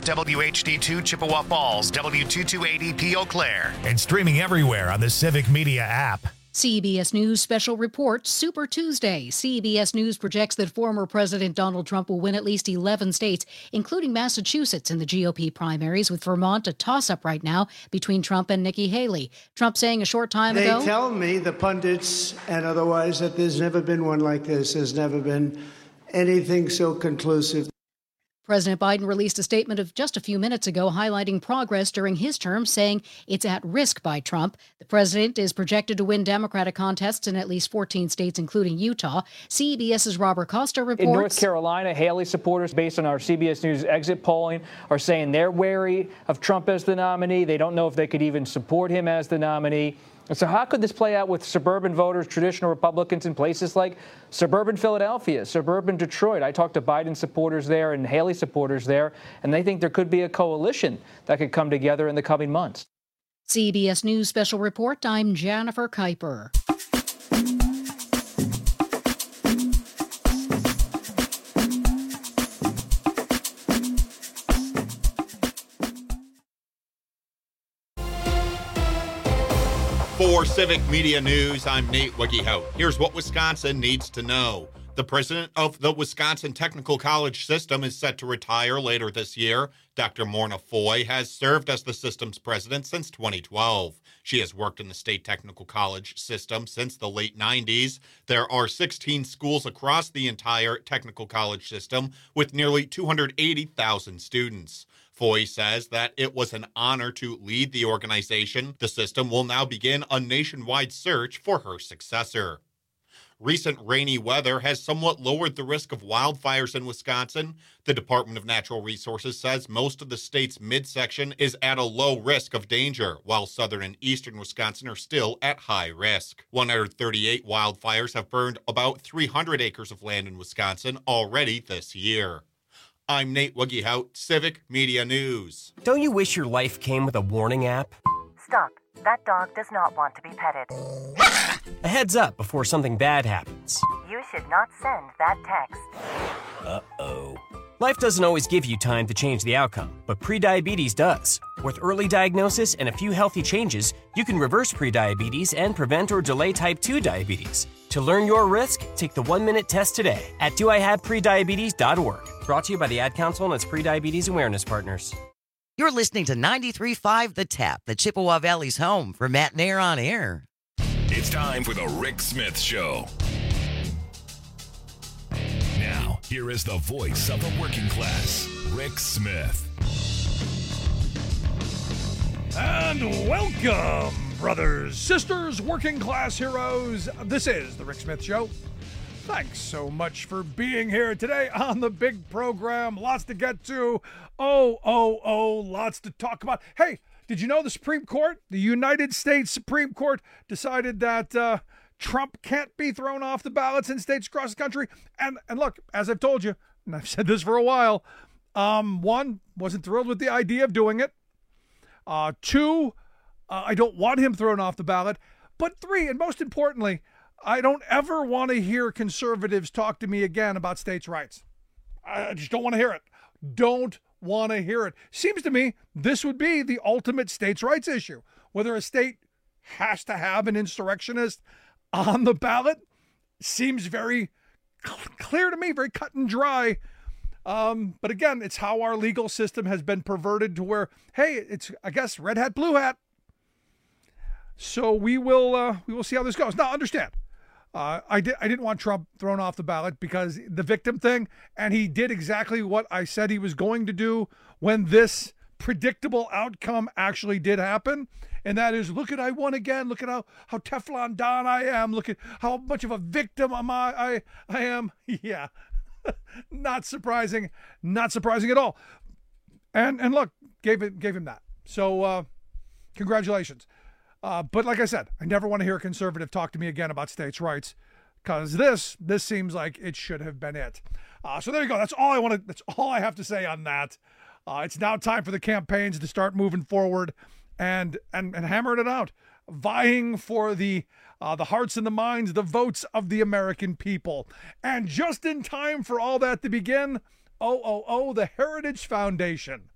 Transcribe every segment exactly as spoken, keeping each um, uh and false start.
W H D two Chippewa Falls, W two two eight zero P Eau Claire. And streaming everywhere on the Civic Media app. C B S News special report, Super Tuesday. C B S News projects that former President Donald Trump will win at least eleven states, including Massachusetts, in the G O P primaries, with Vermont a toss-up right now between Trump and Nikki Haley. Trump saying a short time they ago... They tell me, the pundits and otherwise, that there's never been one like this. There's never been anything so conclusive. President Biden released a statement of just a few minutes ago highlighting progress during his term, saying it's at risk by Trump. The president is projected to win Democratic contests in at least fourteen states, including Utah. CBS's Robert Costa reports. In North Carolina, Haley supporters, based on our C B S News exit polling, are saying they're wary of Trump as the nominee. They don't know if they could even support him as the nominee. And so how could this play out with suburban voters, traditional Republicans in places like suburban Philadelphia, suburban Detroit? I talked to Biden supporters there and Haley supporters there, and they think there could be a coalition that could come together in the coming months. C B S News Special Report, I'm Jennifer Kuiper. For Civic Media News, I'm Nate Wiggyhout. Here's what Wisconsin needs to know. The president of the Wisconsin Technical College System is set to retire later this year. Doctor Morna Foy has served as the system's president since twenty twelve. She has worked in the state technical college system since the late nineties. There are sixteen schools across the entire technical college system with nearly two hundred eighty thousand students. Foy says that it was an honor to lead the organization. The system will now begin a nationwide search for her successor. Recent rainy weather has somewhat lowered the risk of wildfires in Wisconsin. The Department of Natural Resources says most of the state's midsection is at a low risk of danger, while southern and eastern Wisconsin are still at high risk. one hundred thirty-eight wildfires have burned about three hundred acres of land in Wisconsin already this year. I'm Nate Wiggyhout, Civic Media News. Don't you wish your life came with a warning app? Stop. That dog does not want to be petted. A heads up before something bad happens. You should not send that text. Uh-oh. Life doesn't always give you time to change the outcome, but prediabetes does. With early diagnosis and a few healthy changes, you can reverse prediabetes and prevent or delay type two diabetes. To learn your risk, take the one-minute test today at do I have prediabetes dot org. Brought to you by the Ad Council and its prediabetes awareness partners. You're listening to ninety-three point five The Tap, the Chippewa Valley's home for Matt and Air on Air. It's time for the Rick Smith Show. Now, here is the voice of the working class, Rick Smith. And welcome, brothers, sisters, working class heroes. This is the Rick Smith Show. Thanks so much for being here today on the big program. Lots to get to. Oh, oh, oh, lots to talk about. Hey, did you know the Supreme Court, the United States Supreme Court, decided that uh, Trump can't be thrown off the ballots in states across the country? And and look, as I've told you, and I've said this for a while, um, one, wasn't thrilled with the idea of doing it. Uh, two, uh, I don't want him thrown off the ballot. But three, and most importantly, I don't ever want to hear conservatives talk to me again about states' rights. I just don't want to hear it. Don't want to hear it. Seems to me this would be the ultimate states' rights issue. Whether a state has to have an insurrectionist on the ballot seems very clear to me, very cut and dry. Um, but again, it's how our legal system has been perverted to where, hey, it's, I guess, red hat, blue hat. So we will uh, we will see how this goes. Now, understand, uh, I, did, I didn't want Trump thrown off the ballot because the victim thing, and he did exactly what I said he was going to do when this predictable outcome actually did happen. And that is, look at, I won again. Look at how, how Teflon Don I am. Look at how much of a victim am I, I, I am. Yeah. Not surprising, not surprising at all. And and look, gave it gave him that. So uh, congratulations. Uh, but like I said, I never want to hear a conservative talk to me again about states' rights, because this this seems like it should have been it. Uh, so there you go. That's all I want to. That's all I have to say on that. Uh, it's now time for the campaigns to start moving forward and and and hammering it out, vying for the. Uh, the hearts and the minds, the votes of the American people. And just in time for all that to begin, oh, oh, oh, the Heritage Foundation.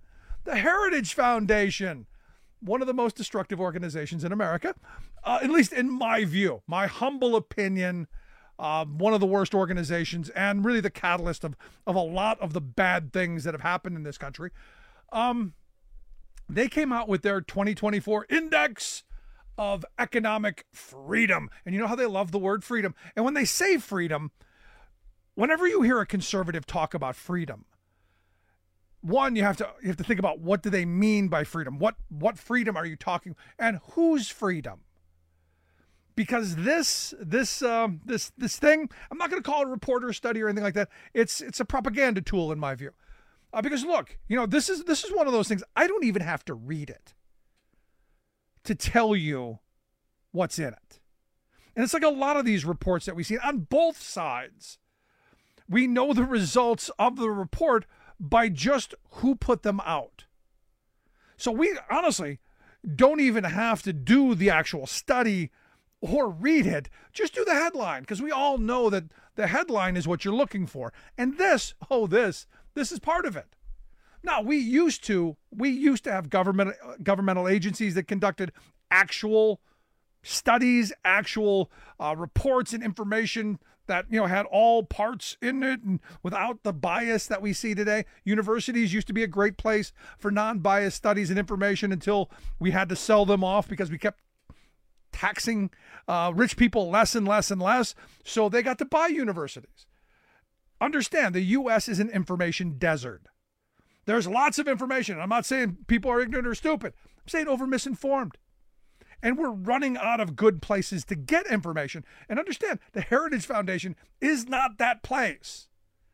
The Heritage Foundation, one of the most destructive organizations in America, uh, at least in my view, my humble opinion, uh, one of the worst organizations and really the catalyst of, of a lot of the bad things that have happened in this country. Um, they came out with their twenty twenty-four Index of Economic Freedom. And you know how they love the word freedom. And when they say freedom, whenever you hear a conservative talk about freedom, one, you have to you have to think about, what do they mean by freedom? What what freedom are you talking, and whose freedom? Because this this um, this this thing, I'm not going to call it a reporter study or anything like that. It's it's a propaganda tool in my view. Uh, because look, you know, this is this is one of those things. I don't even have to read it to tell you what's in it. And it's like a lot of these reports that we see on both sides. We know the results of the report by just who put them out. So we honestly don't even have to do the actual study or read it. Just do the headline, because we all know that the headline is what you're looking for. And this, oh, this, this is part of it. Now, we used to, we used to have government, governmental agencies that conducted actual studies, actual uh, reports and information that, you know, had all parts in it and without the bias that we see today. Universities used to be a great place for non-biased studies and information until we had to sell them off because we kept taxing uh, rich people less and less and less. So they got to buy universities. Understand, the U S is an information desert. There's lots of information. I'm not saying people are ignorant or stupid. I'm saying over misinformed. And we're running out of good places to get information. And understand, the Heritage Foundation is not that place.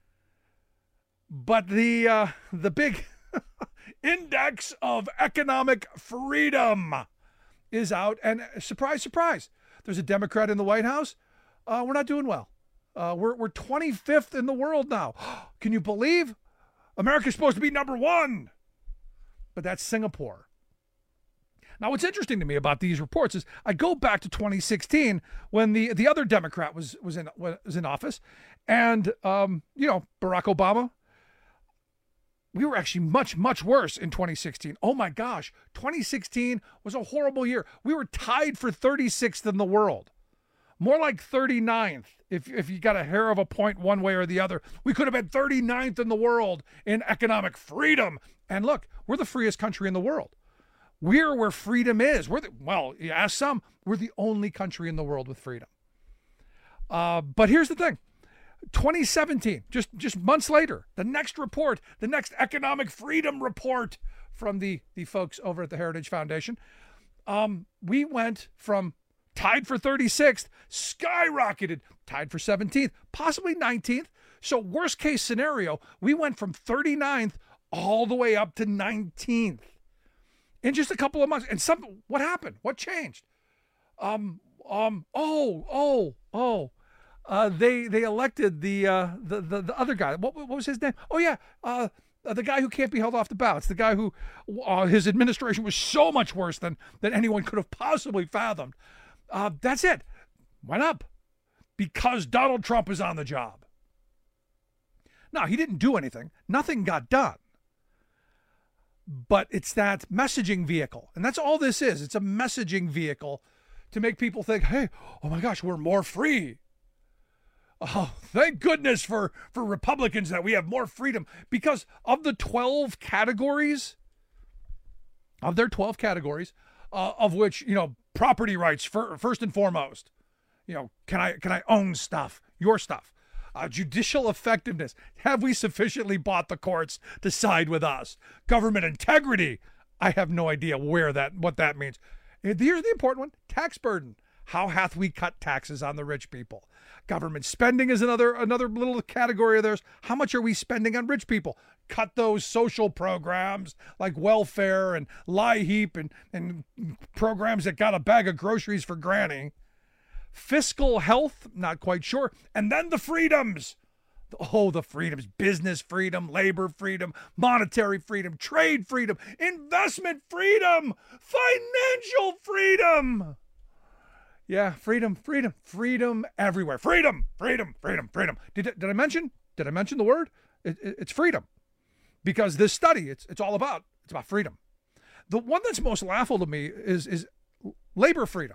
But the uh, the big Index of Economic Freedom is out. And surprise, surprise, there's a Democrat in the White House. Uh, we're not doing well. Uh, we're, we're twenty-fifth in the world now. Can you believe? America's supposed to be number one. But that's Singapore. Now, what's interesting to me about these reports is I go back to twenty sixteen when the, the other Democrat was was in was in office, and um, you know, Barack Obama. We were actually much much worse in twenty sixteen. Oh my gosh, twenty sixteen was a horrible year. We were tied for thirty-sixth in the world, more like thirty-ninth. If if you got a hair of a point one way or the other, we could have been thirty-ninth in the world in economic freedom. And look, we're the freest country in the world. We're where freedom is. We're the, well, you ask some, we're the only country in the world with freedom. Uh, but here's the thing. twenty seventeen, just, just months later, the next report, the next economic freedom report from the, the folks over at the Heritage Foundation, um, we went from tied for thirty-sixth, skyrocketed, tied for seventeenth, possibly nineteenth. So worst case scenario, we went from thirty-ninth all the way up to nineteenth. In just a couple of months. And some, what happened? What changed? Um, um, oh, oh, oh, uh, they, they elected the, uh, the, the, the other guy. What, what was his name? Oh yeah. Uh, the guy who can't be held off the ballots, the guy who, uh, his administration was so much worse than, than anyone could have possibly fathomed. Uh, that's it. Went up because Donald Trump is on the job. Now, he didn't do anything. Nothing got done. But it's that messaging vehicle. And that's all this is. It's a messaging vehicle to make people think, hey, oh my gosh, we're more free. Oh, thank goodness for, for Republicans that we have more freedom. Because of the twelve categories, of their twelve categories, uh, of which, you know, property rights for, first and foremost. You know, can I can I own stuff, your stuff? Uh, judicial effectiveness. Have we sufficiently bought the courts to side with us? Government integrity. I have no idea where that, what that means. And here's the important one. Tax burden. How hath we cut taxes on the rich people? Government spending is another, another little category of theirs. How much are we spending on rich people? Cut those social programs like welfare and lie heap and, and programs that got a bag of groceries for granny. Fiscal health, not quite sure. And then the freedoms. Oh, the freedoms. Business freedom, labor freedom, monetary freedom, trade freedom, investment freedom, financial freedom. Yeah, freedom, freedom, freedom everywhere. Freedom, freedom, freedom, freedom. Did, did I mention? Did I mention the word? It, it, it's freedom. Because this study, it's it's all about It's about freedom. The one that's most laughable to me is, is labor freedom.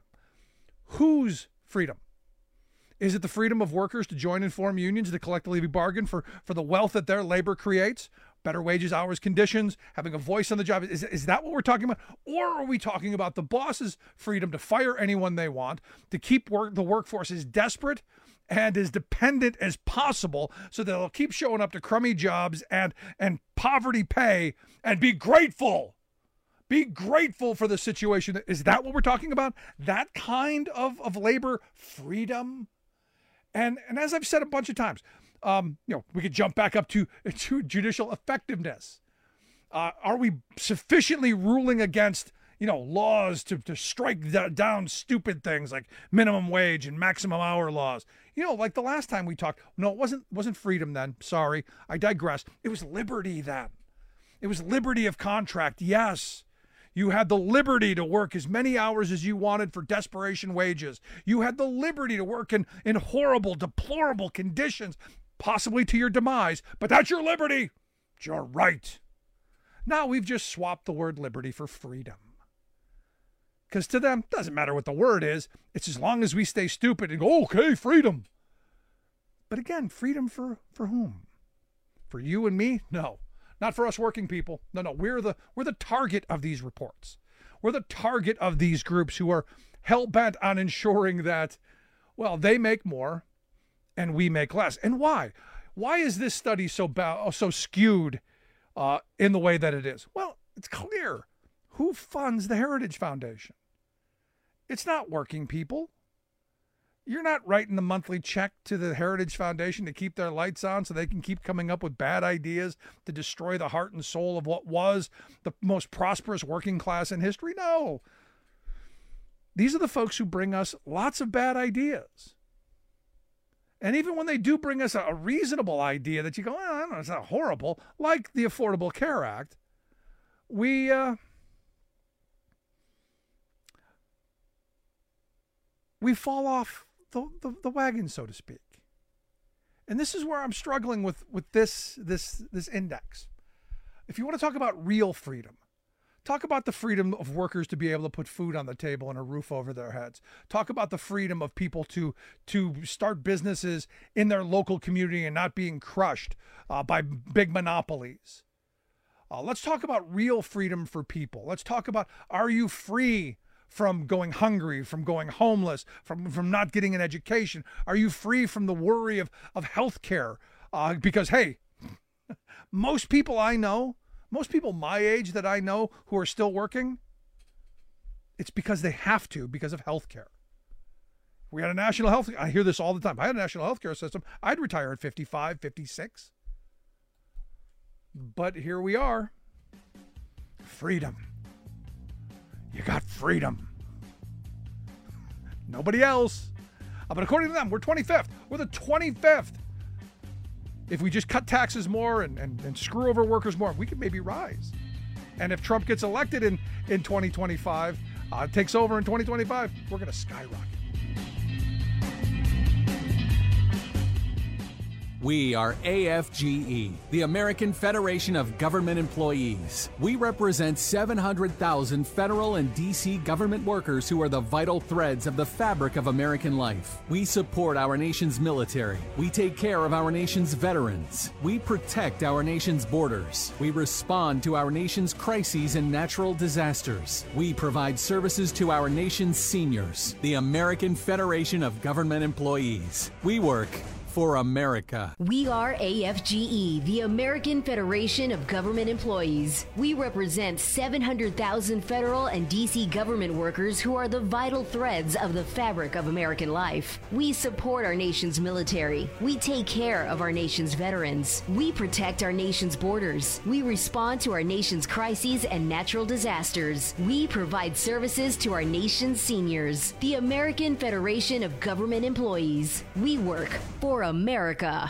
Whose freedom? Is it the freedom of workers to join and form unions to collectively bargain for, for the wealth that their labor creates? Better wages, hours, conditions, having a voice on the job. Is, is that what we're talking about? Or are we talking about the boss's freedom to fire anyone they want, to keep work, the workforce as desperate and as dependent as possible so that they'll keep showing up to crummy jobs and, and poverty pay and be grateful? Be grateful for the situation. Is that what we're talking about? That kind of, of labor freedom? And and as I've said a bunch of times, um, you know, we could jump back up to, to judicial effectiveness. Uh, are we sufficiently ruling against, you know, laws to, to strike d- down stupid things like minimum wage and maximum hour laws? You know, like the last time we talked, no, it wasn't wasn't freedom then. Sorry, I digress. It was liberty then. It was liberty of contract. Yes. You had the liberty to work as many hours as you wanted for desperation wages. You had the liberty to work in, in horrible, deplorable conditions, possibly to your demise, but that's your liberty. It's your right. Now we've just swapped the word liberty for freedom. Because to them, it doesn't matter what the word is. It's as long as we stay stupid and go, okay, freedom. But again, freedom for, for whom? For you and me? No. Not for us working people. No, no, we're the we're the target of these reports. We're the target of these groups who are hell-bent on ensuring that, well, they make more and we make less. And why? Why is this study so ba- so skewed uh, in the way that it is? Well, it's clear. Who funds the Heritage Foundation? It's not working people. You're not writing the monthly check to the Heritage Foundation to keep their lights on so they can keep coming up with bad ideas to destroy the heart and soul of what was the most prosperous working class in history. No. These are the folks who bring us lots of bad ideas. And even when they do bring us a, a reasonable idea that you go, oh, I don't know, it's not horrible, like the Affordable Care Act, we... Uh, we fall off The, the, the wagon, so to speak. And this is where I'm struggling with, with this, this, this index. If you want to talk about real freedom, talk about the freedom of workers to be able to put food on the table and a roof over their heads. Talk about the freedom of people to, to start businesses in their local community and not being crushed uh, by big monopolies. Uh, let's talk about real freedom for people. Let's talk about, are you free from going hungry, from going homeless, from, from not getting an education? Are you free from the worry of, of health care? Uh, because, hey, most people I know, most people my age that I know who are still working, it's because they have to because of health care. We had a national health, I hear this all the time. I had a national health care system. I'd retire at fifty-five, fifty-six. But here we are. Freedom. You got freedom. Nobody else. Uh, but according to them, we're twenty-fifth. We're the twenty-fifth. If we just cut taxes more and, and, and screw over workers more, we could maybe rise. And if Trump gets elected in, in twenty twenty-five, uh, takes over in twenty twenty-five, we're going to skyrocket. We are A F G E, the American Federation of Government Employees. We represent seven hundred thousand federal and D C government workers who are the vital threads of the fabric of American life. We support our nation's military. We take care of our nation's veterans. We protect our nation's borders. We respond to our nation's crises and natural disasters. We provide services to our nation's seniors. The American Federation of Government Employees. We work for America. We are A F G E, the American Federation of Government Employees. We represent seven hundred thousand federal and D C government workers who are the vital threads of the fabric of American life. We support our nation's military. We take care of our nation's veterans. We protect our nation's borders. We respond to our nation's crises and natural disasters. We provide services to our nation's seniors. The American Federation of Government Employees. We work for America.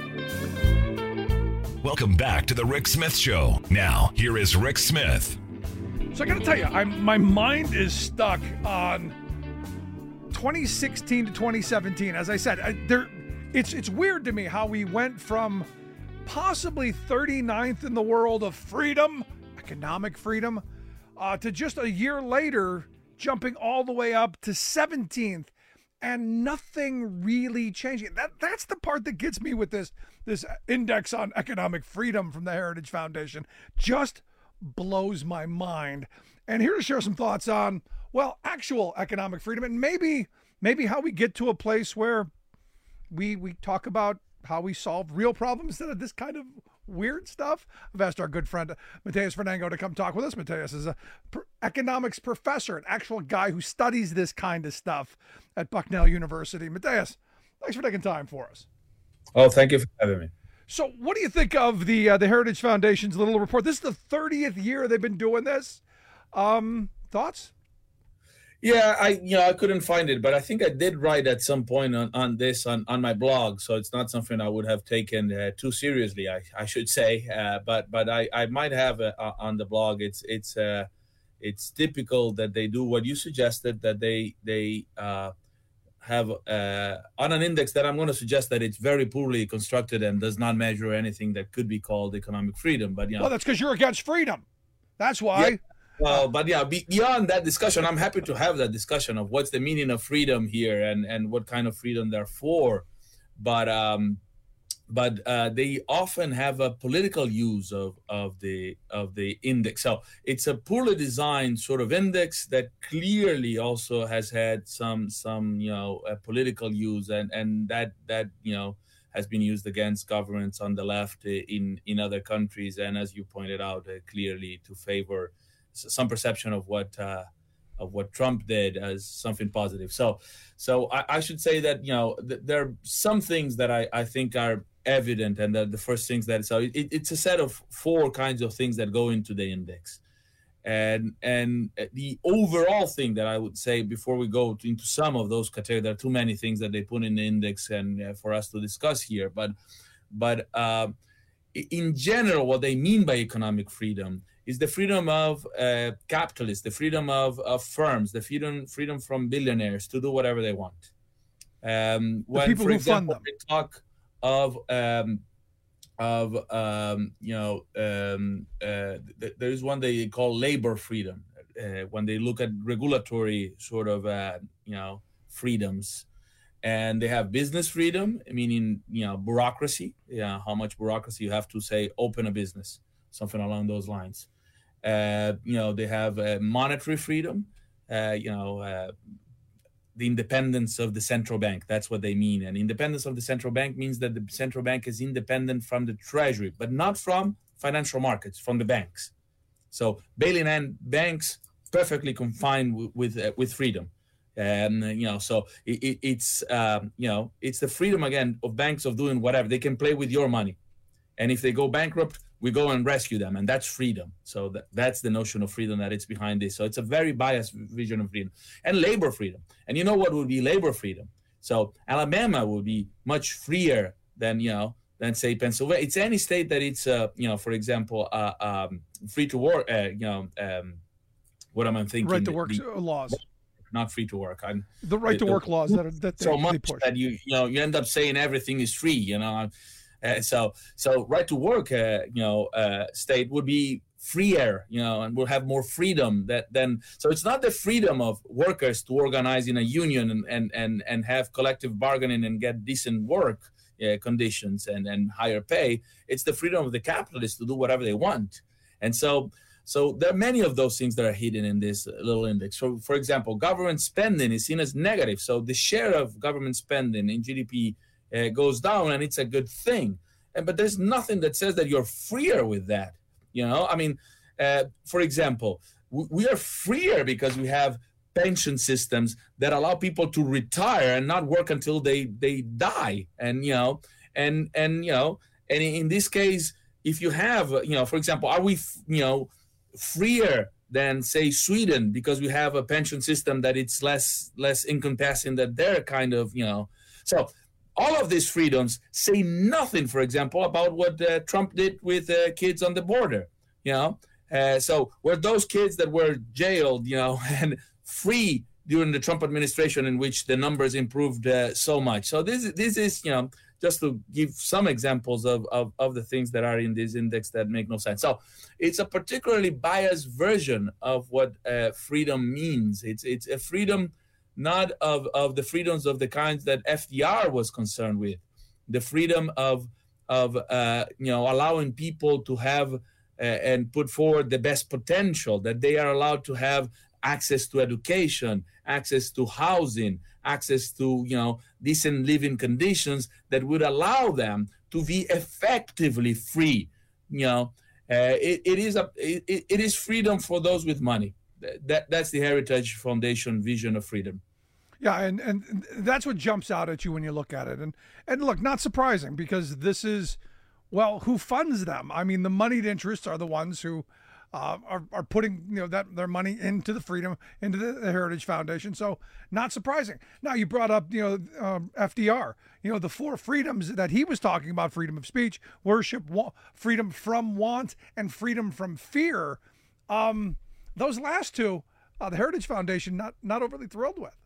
Welcome back to the Rick Smith Show. Now, here is Rick Smith. So I got to tell you, I'm, my mind is stuck on twenty sixteen to twenty seventeen. As I said, I, there, it's it's weird to me how we went from possibly thirty-ninth in the world of freedom. economic freedom, uh, to just a year later jumping all the way up to seventeenth and nothing really changing. That that's the part that gets me with this this index on economic freedom from the Heritage Foundation. Just blows my mind. And here to share some thoughts on, well, actual economic freedom and maybe maybe how we get to a place where we we talk about how we solve real problems instead of this kind of weird stuff. I've asked our good friend Mateus Fernango to come talk with us. Mateus is a pr- economics professor, an actual guy who studies this kind of stuff at Bucknell University. Mateus, thanks for taking time for us. Oh, thank you for having me. So what do you think of the uh, the Heritage Foundation's little report? This is the thirtieth year they've been doing this. Um, thoughts? Yeah, I you know I couldn't find it, but I think I did write at some point on, on this on, on my blog, so it's not something I would have taken uh, too seriously, I, I should say. Uh, but but I, I might have uh, on the blog. It's it's uh, it's typical that they do what you suggested, that they they uh, have uh, on an index that I'm going to suggest that it's very poorly constructed and does not measure anything that could be called economic freedom. But you know, well, that's because you're against freedom. That's why. Yeah. Well, but yeah, beyond that discussion, I'm happy to have that discussion of what's the meaning of freedom here and, and what kind of freedom they're for. But um, but uh, they often have a political use of, of the of the index. So it's a poorly designed sort of index that clearly also has had some some you know uh, political use, and, and that that you know has been used against governments on the left in in other countries, and as you pointed out, uh, clearly to favor some perception of what uh, of what Trump did as something positive. So, so I, I should say that you know th- there are some things that I, I think are evident, and that the first things that so it, it's a set of four kinds of things that go into the index, and and the overall thing that I would say before we go into some of those categories, there are too many things that they put in the index and uh, for us to discuss here, but but uh, in general, what they mean by economic freedom is the freedom of uh, capitalists, the freedom of, of firms, the freedom freedom from billionaires to do whatever they want. Um, when, people for who example, fund them. they talk of um, of um, you know, um, uh, th- there is one they call labor freedom. Uh, when they look at regulatory sort of uh, you know freedoms, and they have business freedom, meaning you know bureaucracy, yeah, how much bureaucracy you have to say open a business, something along those lines. Uh, you know, they have uh, monetary freedom, uh, you know, uh, the independence of the central bank. That's what they mean. And independence of the central bank means that the central bank is independent from the treasury, but not from financial markets, from the banks. So bailing in banks perfectly confined w- with uh, with freedom. And, you know, so it, it, it's, um, you know, it's the freedom, again, of banks of doing whatever. They can play with your money. And if they go bankrupt, we go and rescue them, and that's freedom. So that, that's the notion of freedom that it's behind this. So it's a very biased vision of freedom. And labor freedom. And you know what would be labor freedom? So Alabama would be much freer than, you know, than say Pennsylvania. It's any state that it's, uh, you know, for example, uh, um, free to work, uh, you know, um, what am I thinking? Right to work the, laws. Not free to work. I'm, the right to the, work laws that are that so they, much they push. that you you know you end up saying everything is free. You know. Uh, so, so right to work, uh, you know, uh, state would be freer, you know, and will have more freedom that then. So it's not the freedom of workers to organize in a union and and and, and have collective bargaining and get decent work uh, conditions and and higher pay. It's the freedom of the capitalists to do whatever they want. And so, so there are many of those things that are hidden in this little index. So, for example, government spending is seen as negative. So the share of government spending in G D P Uh, goes down, and it's a good thing. And but there's nothing that says that you're freer with that. You know, I mean, uh, for example, w- we are freer because we have pension systems that allow people to retire and not work until they they die. And you know, and and you know, and in this case, if you have, you know, for example, are we, f- you know, freer than say Sweden because we have a pension system that it's less less encompassing that they're kind of, you know, so. All of these freedoms say nothing, for example, about what uh, Trump did with uh, kids on the border, you know. Uh, so were those kids that were jailed, you know, and free during the Trump administration in which the numbers improved uh, so much. So this, this is, you know, just to give some examples of, of, of the things that are in this index that make no sense. So it's a particularly biased version of what uh, freedom means. It's it's a freedom not of, of the freedoms of the kinds that F D R was concerned with, the freedom of of uh, you know allowing people to have uh, and put forward the best potential, that they are allowed to have access to education, access to housing, access to you know decent living conditions that would allow them to be effectively free. You know, uh, it, it is a it, it is freedom for those with money. That that's the Heritage Foundation vision of freedom. Yeah, and, and that's what jumps out at you when you look at it. And and look, not surprising, because this is, well, who funds them? I mean, the moneyed interests are the ones who uh, are, are putting you know that their money into the freedom, into the, the Heritage Foundation. So not surprising. Now, you brought up, you know, um, F D R, you know, the four freedoms that he was talking about: freedom of speech, worship, wa- freedom from want, and freedom from fear. Um, those last two, uh, the Heritage Foundation not not overly thrilled with.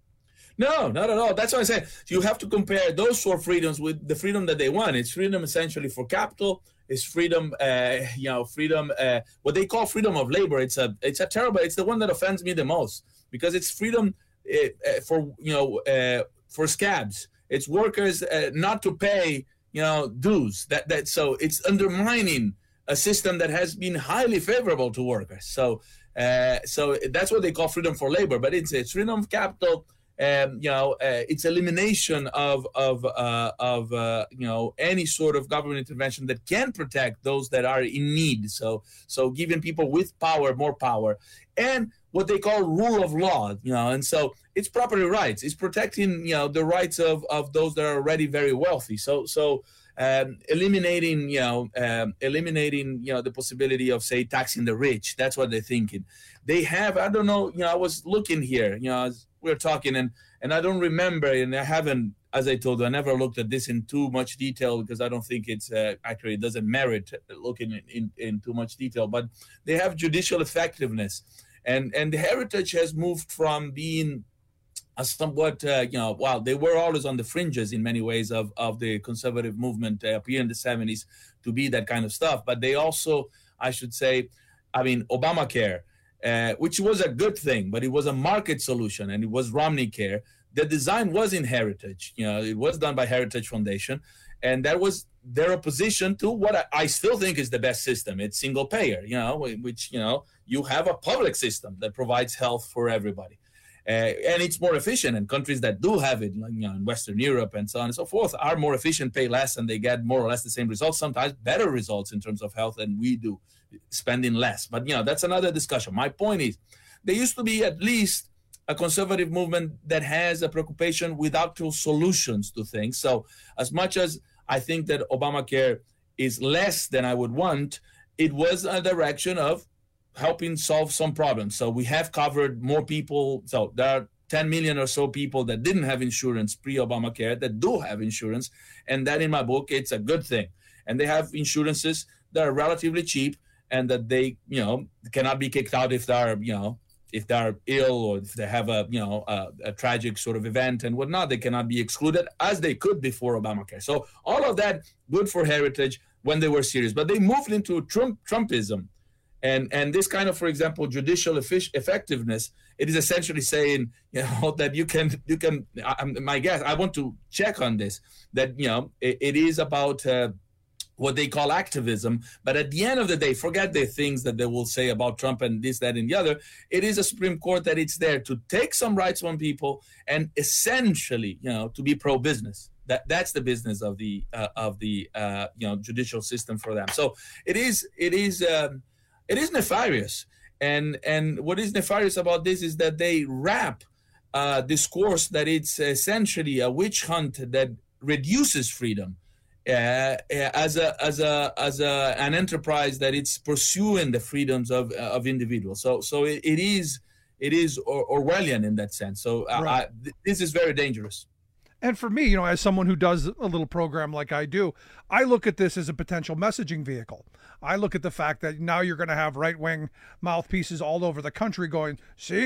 No, not at all. That's why I say you have to compare those four freedoms with the freedom that they want. It's freedom essentially for capital. It's freedom, uh, you know, freedom, uh, what they call freedom of labor. It's a, it's a terrible. It's the one that offends me the most, because it's freedom uh, for, you know, uh, for scabs. It's workers uh, not to pay, you know, dues. That that so it's undermining a system that has been highly favorable to workers. So, uh, so that's what they call freedom for labor. But it's it's freedom of capital. Um, you know, uh, it's elimination of of uh, of uh, you know any sort of government intervention that can protect those that are in need. So so giving people with power more power, and what they call rule of law. You know, and so it's property rights. It's protecting you know the rights of, of those that are already very wealthy. So so um, eliminating you know um, eliminating you know the possibility of say taxing the rich. That's what they're thinking. They have I don't know. You know, I was looking here. You know. As, we were talking and and I don't remember, and I haven't, as I told you, I never looked at this in too much detail because I don't think it's uh, actually it doesn't merit looking in, in, in too much detail. But they have judicial effectiveness, and and the Heritage has moved from being a somewhat uh, you know well they were always on the fringes in many ways of of the conservative movement uh, up here in the seventies to be that kind of stuff. But they also, I should say, I mean Obamacare. Uh, which was a good thing, but it was a market solution, and it was Romney Care. The design was in Heritage. You know, it was done by Heritage Foundation, and that was their opposition to what I, I still think is the best system. It's single payer, you know, which, you know, you have a public system that provides health for everybody. Uh, and it's more efficient, and countries that do have it, like, you know, in Western Europe and so on and so forth, are more efficient, pay less, and they get more or less the same results, sometimes better results in terms of health than we do, spending less. But, you know, that's another discussion. My point is, there used to be at least a conservative movement that has a preoccupation with actual solutions to things. So as much as I think that Obamacare is less than I would want, it was a direction of helping solve some problems. So we have covered more people. So there are ten million or so people that didn't have insurance pre-Obamacare that do have insurance. And that, in my book, it's a good thing. And they have insurances that are relatively cheap and that they, you know, cannot be kicked out if they're, you know, if they're ill or if they have a, you know, a, a tragic sort of event and whatnot. They cannot be excluded as they could before Obamacare. So all of that, good for Heritage when they were serious. But they moved into Trump, Trumpism. And and this kind of, for example, judicial effectiveness, it is essentially saying, you know, that you can, you can, I, my guess, I want to check on this, that, you know, it, it is about uh, what they call activism. But at the end of the day, forget the things that they will say about Trump and this, that, and the other. It is a Supreme Court that it's there to take some rights from people and essentially, you know, to be pro-business. That that's the business of the uh, of the uh, you know judicial system for them. So it is it is. Um, It is nefarious, and and what is nefarious about this is that they wrap uh, discourse that it's essentially a witch hunt that reduces freedom uh, as a as a as a an enterprise that it's pursuing the freedoms of of individuals. So so it, it is it is or, Orwellian in that sense. So uh, right. I, this is very dangerous. And for me, you know, as someone who does a little program like I do, I look at this as a potential messaging vehicle. I look at the fact that now you're going to have right-wing mouthpieces all over the country going, see,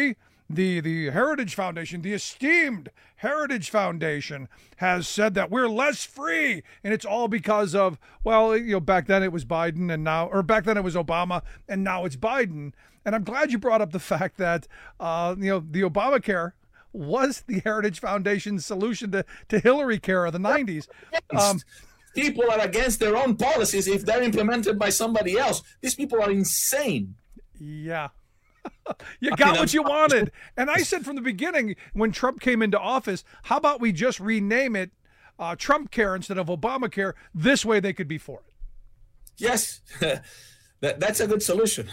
the the Heritage Foundation, the esteemed Heritage Foundation, has said that we're less free, and it's all because of, well, you know, back then it was Biden, and now, or back then it was Obama, and now it's Biden. And I'm glad you brought up the fact that, uh, you know, the Obamacare was the Heritage Foundation's solution to, to Hillary Care of the nineties. Um, people are against their own policies if they're implemented by somebody else. These people are insane. Yeah. You got what you wanted. And I said from the beginning, when Trump came into office, how about we just rename it uh, Trump Care instead of Obamacare? This way they could be for it. Yes. that, that's a good solution.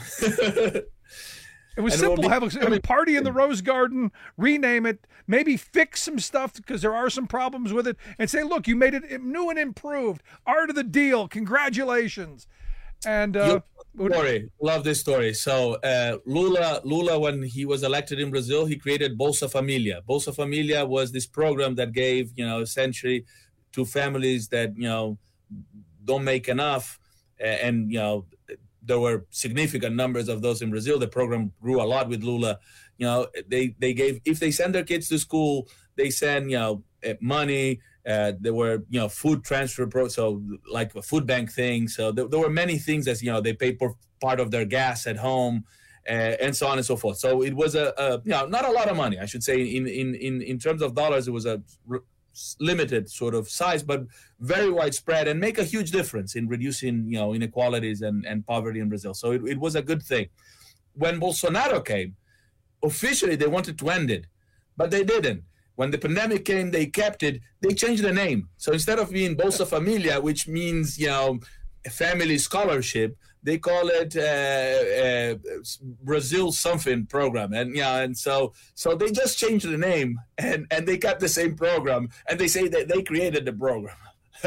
It was and simple. It be, have a, have a party in the Rose Garden, rename it, maybe fix some stuff because there are some problems with it, and say, look, you made it new and improved. Art of the deal. Congratulations. And uh, story. Love this story. So uh, Lula, Lula, when he was elected in Brazil, he created Bolsa Familia. Bolsa Familia was this program that gave, you know, essentially to families that, you know, don't make enough, and, you know, there were significant numbers of those in Brazil. The program grew a lot with Lula. You know, they, they gave, if they send their kids to school, they send, you know, money. Uh, there were, you know, food transfer, pro, so like a food bank thing. So there, there were many things that, you know, they paid for part of their gas at home, uh, and so on and so forth. So it was a, a, you know, not a lot of money, I should say. In in in, in terms of dollars, it was a r- limited sort of size, but very widespread, and make a huge difference in reducing, you know, inequalities and, and poverty in Brazil. So it, it was a good thing. When Bolsonaro came, officially they wanted to end it, but they didn't. When the pandemic came, they kept it. They changed the name. So instead of being Bolsa Familia, which means, you know, family scholarship, they call it uh, uh, Brazil something program. And yeah, and so so they just changed the name, and, and they kept the same program, and they say that they created the program.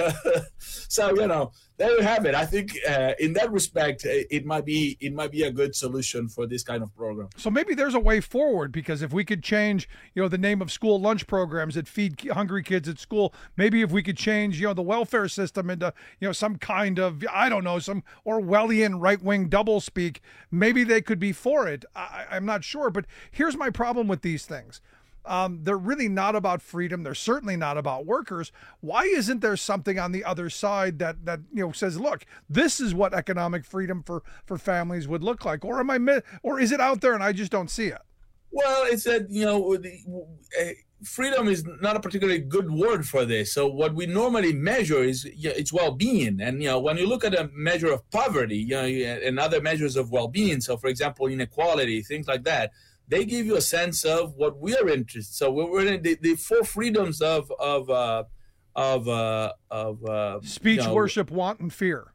So, you know, there you have it. I think uh, in that respect, it might be it might be a good solution for this kind of program. So maybe there's a way forward, because if we could change, you know, the name of school lunch programs that feed hungry kids at school, maybe if we could change, you know, the welfare system into, you know, some kind of, I don't know, some Orwellian right-wing doublespeak, maybe they could be for it. I, I'm not sure, but here's my problem with these things. Um, they're really not about freedom. They're certainly not about workers. Why isn't there something on the other side that, that you know, says, look, this is what economic freedom for, for families would look like? Or am I, or is it out there and I just don't see it? Well, it's that, you know, the, uh, freedom is not a particularly good word for this. So what we normally measure is, you know, it's well-being. And, you know, when you look at a measure of poverty, you know, and other measures of well-being, so for example, inequality, things like that, they give you a sense of what we are interested. So we're in the, the four freedoms of of uh, of uh, of uh, speech, you know, worship, want, and fear.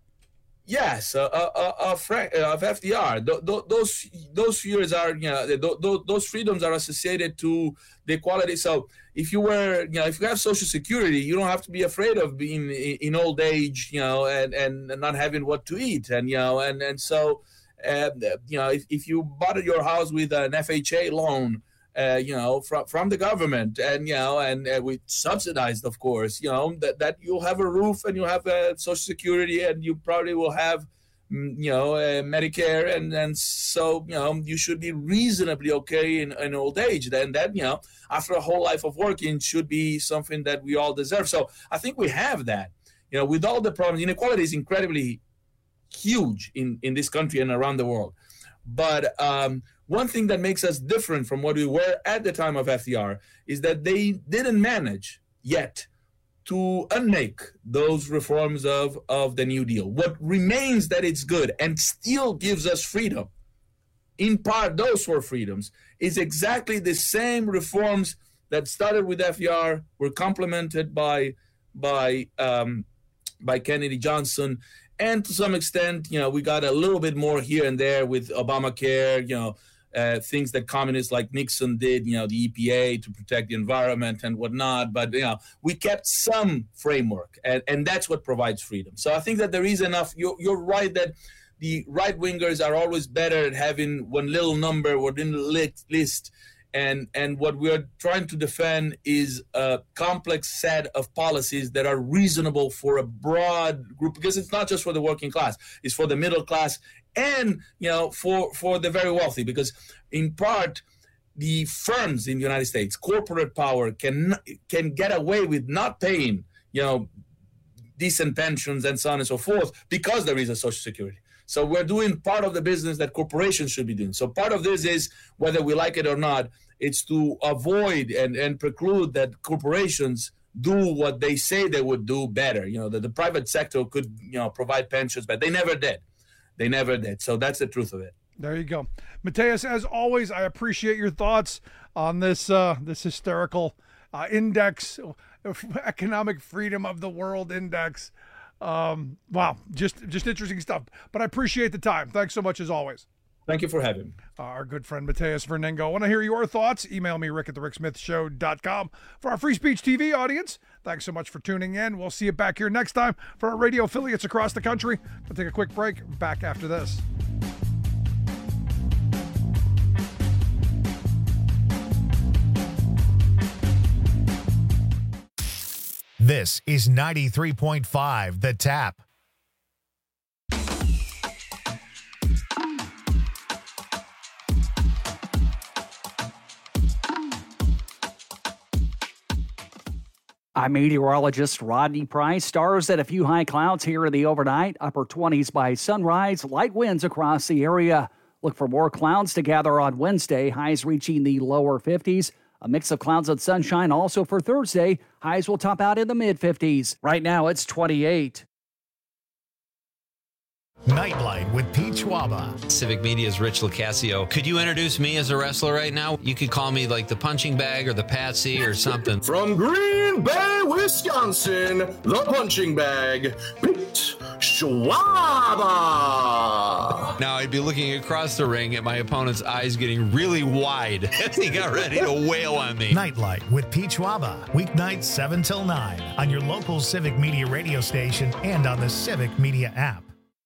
Yes, uh, uh, uh, Frank, uh, of F D R. Th- th- those those fears are, you know, th- th- those freedoms are associated to the equality. So if you were, you know, if you have Social Security, you don't have to be afraid of being in, in old age, you know, and, and not having what to eat, and you know, and and so. Uh, you know, if, if you bought your house with an F H A loan, uh, you know, from from the government, and you know, and uh, we subsidized, of course, you know, that, that you'll have a roof and you'll have a Social Security, and you probably will have, you know, uh, Medicare, and and so, you know, you should be reasonably okay in, in old age. Then that, you know, after a whole life of working, should be something that we all deserve. So I think we have that. You know, with all the problems, inequality is incredibly huge in, in this country and around the world. But um, one thing that makes us different from what we were at the time of F D R is that they didn't manage yet to unmake those reforms of, of the New Deal. What remains that it's good and still gives us freedom, in part those four freedoms, is exactly the same reforms that started with F D R, were complemented by by um, by Kennedy Johnson. And to some extent, you know, we got a little bit more here and there with Obamacare, you know, uh, things that communists like Nixon did, you know, the E P A to protect the environment and whatnot. But, you know, we kept some framework, and, and that's what provides freedom. So I think that there is enough. You're, you're right that the right-wingers are always better at having one little number within the list. And and what we're trying to defend is a complex set of policies that are reasonable for a broad group, because it's not just for the working class, it's for the middle class, and, you know, for, for the very wealthy, because in part, the firms in the United States, corporate power, can can get away with not paying, you know, decent pensions and so on and so forth because there is a Social Security. So we're doing part of the business that corporations should be doing. So part of this is, whether we like it or not, it's to avoid and, and preclude that corporations do what they say they would do better. You know, that the private sector could, you know, provide pensions, but they never did. They never did. So that's the truth of it. There you go. Mateus, as always, I appreciate your thoughts on this uh, this hysterical uh, index, economic freedom of the world index. Um, wow, just just interesting stuff. But I appreciate the time. Thanks so much, as always. Thank you for having me. Our good friend Mateus Vernengo. I want to hear your thoughts. Email me, rick at the rick smith show dot com. For our Free Speech T V audience, thanks so much for tuning in. We'll see you back here next time for our radio affiliates across the country. We'll take a quick break. Back after this. This is ninety-three point five The Tap. I'm meteorologist Rodney Price. Stars and a few high clouds here in the overnight. Upper twenties by sunrise. Light winds across the area. Look for more clouds to gather on Wednesday. Highs reaching the lower fifties. A mix of clouds and sunshine also for Thursday. Highs will top out in the mid-fifties. Right now, it's twenty-eight. Nightlight with Pete Schwaba. Civic Media's Rich Locascio. Could you introduce me as a wrestler right now? You could call me like the punching bag or the Patsy or something. From Green Bay, Wisconsin, the punching bag, Pete Schwaba. Now I'd be looking across the ring at my opponent's eyes getting really wide as he got ready to wail on me. Nightlight with Pete Schwaba. Weeknights seven till nine on your local Civic Media radio station and on the Civic Media app.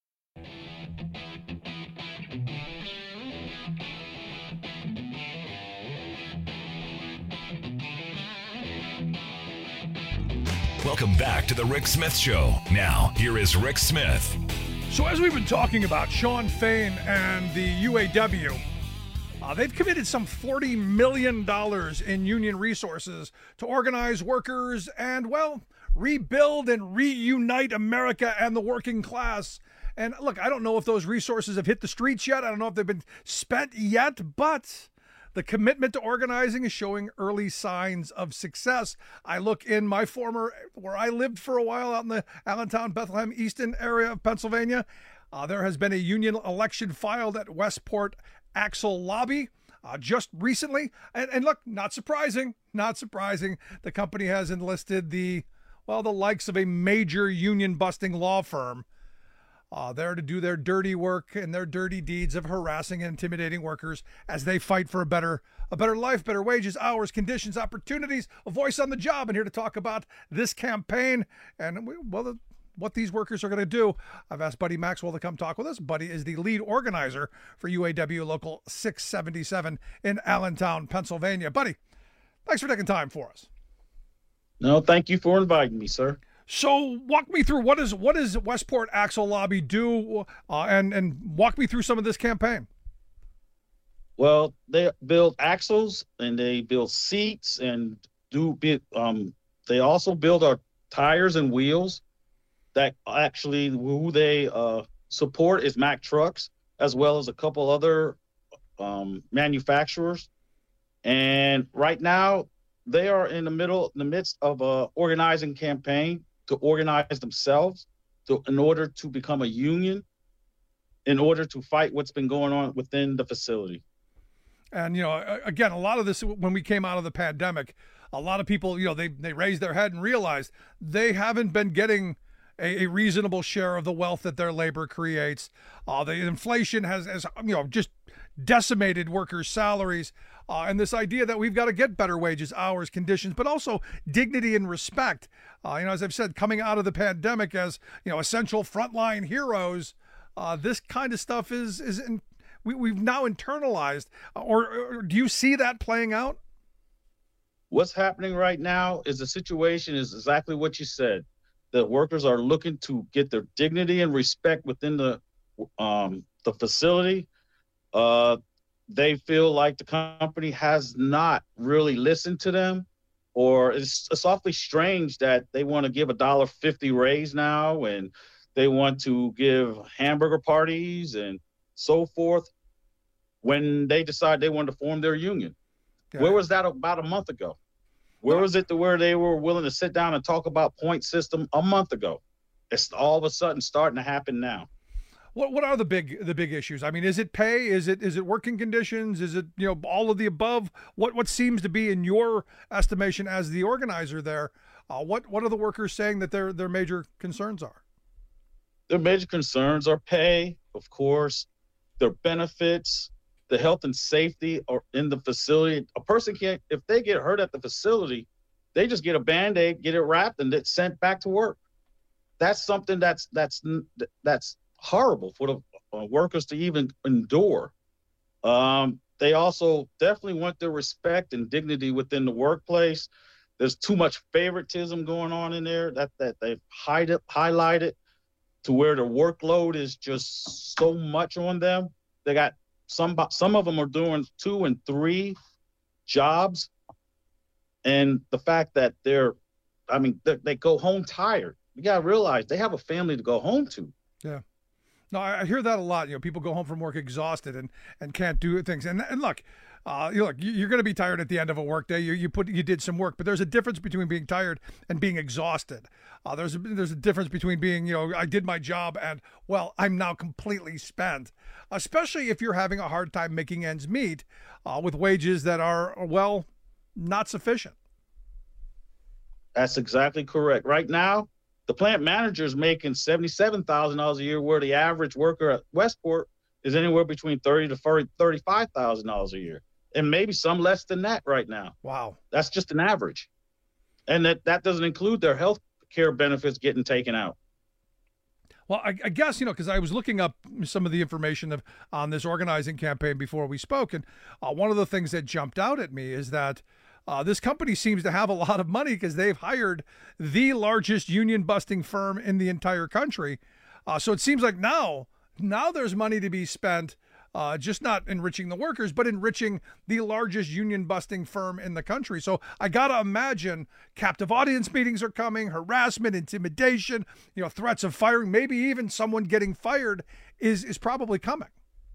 Welcome back to the Rick Smith Show. Now, here is Rick Smith. So as we've been talking about, Shawn Fain and the U A W, uh, they've committed some forty million dollars in union resources to organize workers and, well, rebuild and reunite America and the working class. And look, I don't know if those resources have hit the streets yet. I don't know if they've been spent yet, but the commitment to organizing is showing early signs of success. I look in my former, where I lived for a while out in the Allentown, Bethlehem, Easton area of Pennsylvania. Uh, there has been a union election filed at Westport Axle Lobby uh, just recently. And, and look, not surprising, not surprising. The company has enlisted the, well, the likes of a major union busting law firm Uh, there to do their dirty work and their dirty deeds of harassing and intimidating workers as they fight for a better a better life, better wages, hours, conditions, opportunities, a voice on the job. And here to talk about this campaign and, well, the, what these workers are going to do, I've asked Buddy Maxwell to come talk with us. Buddy is the lead organizer for U A W Local six seventy-seven in Allentown, Pennsylvania. Buddy, thanks for taking time for us. No, thank you for inviting me, sir. So walk me through what is what does Westport Axle Lobby do, uh, and and walk me through some of this campaign. Well, they build axles and they build seats and do um they also build our tires and wheels. That actually who they uh, support is Mack Trucks, as well as a couple other um, manufacturers. And right now they are in the middle, in the midst of a organizing campaign to organize themselves to, in order to become a union, in order to fight what's been going on within the facility. And, you know, again, a lot of this, when we came out of the pandemic, a lot of people, you know, they, they raised their head and realized they haven't been getting a, a reasonable share of the wealth that their labor creates. Uh, the inflation has, has, you know, just decimated workers' salaries. Uh, and this idea that we've got to get better wages, hours, conditions, but also dignity and respect. Uh, you know, as I've said, coming out of the pandemic as, you know, essential frontline heroes, uh, this kind of stuff is, is in, we, we've now internalized. Or, or do you see that playing out? What's happening right now is the situation is exactly what you said. The workers are looking to get their dignity and respect within the um, the facility. Uh, they feel like the company has not really listened to them, or it's, it's awfully strange that they want to give a dollar fifty raise now, and they want to give hamburger parties and so forth when they decide they want to form their union. Okay. Where was that about a month ago? Where was it to where they were willing to sit down and talk about point system a month ago? It's all of a sudden starting to happen now. What what are the big the big issues? I mean, is it pay? Is it is it working conditions? Is it, you know, all of the above? What what seems to be, in your estimation as the organizer there, uh, what what are the workers saying that their their major concerns are? Their major concerns are pay, of course, their benefits, the health and safety are in the facility. A person can't, if they get hurt at the facility, they just get a Band-Aid, get it wrapped, and it's sent back to work. That's something that's that's that's horrible for the uh, workers to even endure. Um, they also definitely want their respect and dignity within the workplace. There's too much favoritism going on in there that that they've hide it, highlighted to where the workload is just so much on them. They got some some of them are doing two and three jobs, and the fact that they're, I mean, they, they go home tired. You gotta realize they have a family to go home to. Yeah. No, I hear that a lot. You know, people go home from work exhausted and, and can't do things. And and look, uh, you look, you're going to be tired at the end of a workday. You you put you did some work, but there's a difference between being tired and being exhausted. Uh, there's a, there's a difference between being, you know, I did my job and, well, I'm now completely spent. Especially if you're having a hard time making ends meet uh, with wages that are, well, not sufficient. That's exactly correct. Right now, the plant manager is making seventy-seven thousand dollars a year, where the average worker at Westport is anywhere between thirty to thirty-five thousand dollars a year, and maybe some less than that right now. Wow. That's just an average. And that, that doesn't include their health care benefits getting taken out. Well, I, I guess, you know, because I was looking up some of the information of, on this organizing campaign before we spoke, and uh, one of the things that jumped out at me is that Uh, this company seems to have a lot of money because they've hired the largest union busting firm in the entire country. Uh, so it seems like now, now there's money to be spent, uh, just not enriching the workers, but enriching the largest union busting firm in the country. So I got to imagine captive audience meetings are coming, harassment, intimidation, you know, threats of firing, maybe even someone getting fired is, is probably coming.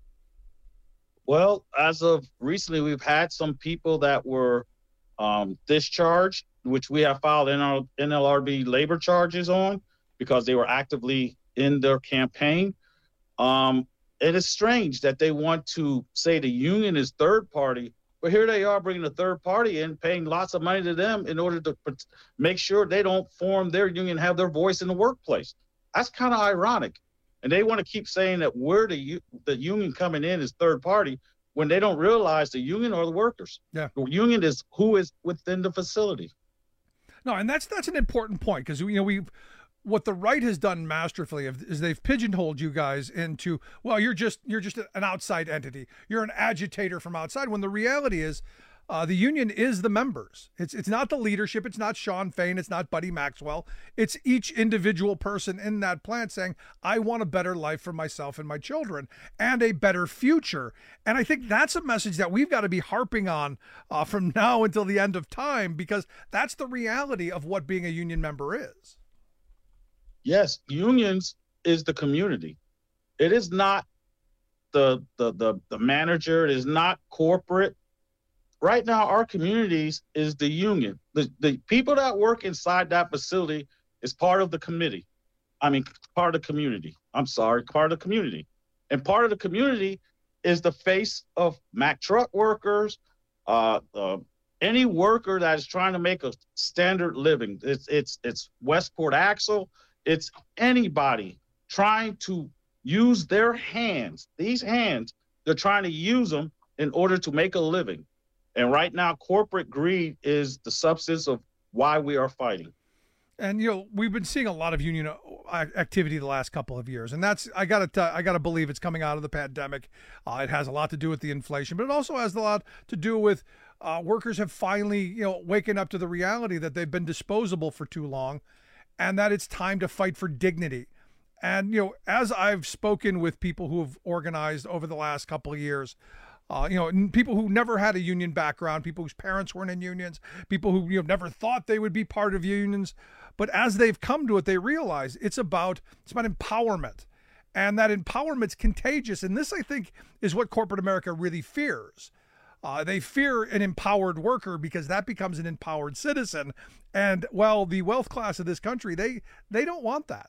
Well, as of recently, we've had some people that were Um, discharged, which we have filed N L R B labor charges on because they were actively in their campaign. Um, it is strange that they want to say the union is third party, but here they are bringing a third party in, paying lots of money to them in order to make sure they don't form their union, have their voice in the workplace. That's kind of ironic. And they want to keep saying that we're the, the union coming in is third party, when they don't realize the union or the workers. Yeah. The union is who is within the facility. No, and that's that's an important point because, you know, we've what the right has done masterfully is they've pigeonholed you guys into, well, you're just you're just an outside entity. You're an agitator from outside, when the reality is uh, the union is the members. It's it's not the leadership. It's not Sean Fain. It's not Buddy Maxwell. It's each individual person in that plant saying, I want a better life for myself and my children and a better future. And I think that's a message that we've got to be harping on uh, from now until the end of time, because that's the reality of what being a union member is. Yes, unions is the community. It is not the the the, the manager. It is not corporate. Right now, our communities is the union. The the people that work inside that facility is part of the committee. I mean, part of the community. I'm sorry, part of the community. And part of the community is the face of Mack truck workers, uh, uh, any worker that is trying to make a standard living. It's it's it's Westport Axle. It's anybody trying to use their hands. These hands, they're trying to use them in order to make a living. And right now, corporate greed is the substance of why we are fighting. And, you know, we've been seeing a lot of union activity the last couple of years. And that's, I got to, I got to believe it's coming out of the pandemic. Uh, it has a lot to do with the inflation, but it also has a lot to do with uh, workers have finally, you know, waken up to the reality that they've been disposable for too long and that it's time to fight for dignity. And, you know, as I've spoken with people who have organized over the last couple of years, Uh, you know, n- people who never had a union background, people whose parents weren't in unions, people who, you know, never thought they would be part of unions. But as they've come to it, they realize it's about it's about empowerment. And that empowerment's contagious. And this, I think, is what corporate America really fears. Uh, they fear an empowered worker because that becomes an empowered citizen. And, well, the wealth class of this country, they they don't want that.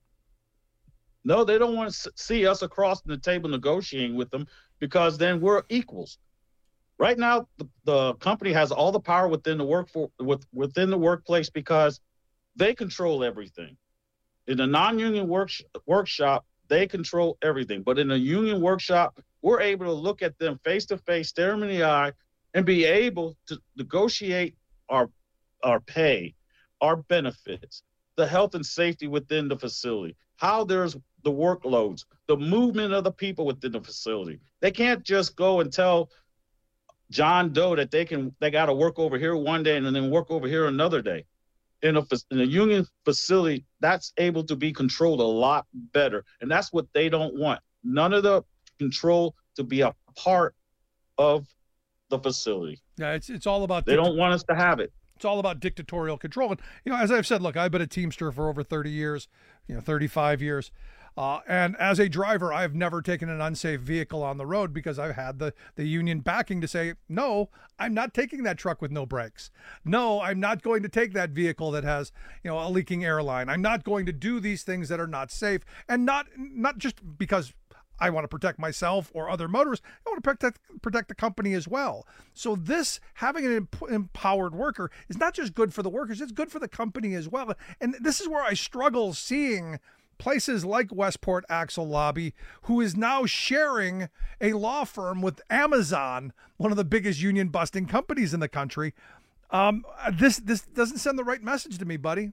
No, they don't want to see us across the table negotiating with them because then we're equals. Right now, the, the company has all the power within the work for, with, within the workplace because they control everything. In a non-union work, workshop, they control everything. But in a union workshop, we're able to look at them face to face, stare them in the eye, and be able to negotiate our our pay, our benefits, the health and safety within the facility, how there's the workloads, the movement of the people within the facility. They can't just go and tell John Doe that they can they got to work over here one day and then work over here another day. In a, in a union facility, that's able to be controlled a lot better. And that's what they don't want. None of the control to be a part of the facility. Yeah, it's it's all about... They don't want us to have it. It's all about dictatorial control. And, you know, as I've said, look, I've been a Teamster for over thirty years, you know, thirty-five years. Uh, and as a driver, I've never taken an unsafe vehicle on the road because I've had the, the union backing to say, no, I'm not taking that truck with no brakes. No, I'm not going to take that vehicle that has, you know, a leaking airline. I'm not going to do these things that are not safe. And not not just because I want to protect myself or other motorists. I want to protect protect the company as well. So this, having an emp- empowered worker is not just good for the workers, it's good for the company as well. And this is where I struggle seeing places like Westport Axle Lobby, who is now sharing a law firm with Amazon, one of the biggest union busting companies in the country. Um, this this doesn't send the right message to me, buddy.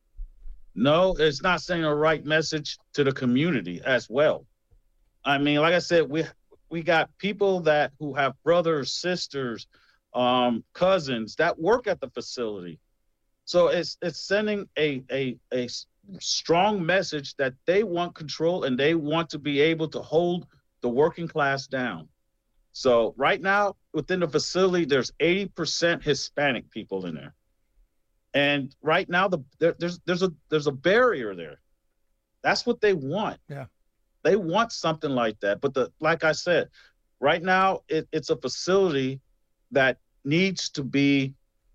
No, it's not sending the right message to the community as well. I mean, like I said, we we got people that who have brothers, sisters, um, cousins that work at the facility. So it's it's sending a a a strong message that they want control and they want to be able to hold the working class down. So right now within the facility, there's eighty percent Hispanic people in there. And right now the there, there's there's a there's a barrier there. That's what they want. Yeah. They want something like that. But the like I said, right now it, it's a facility that needs to be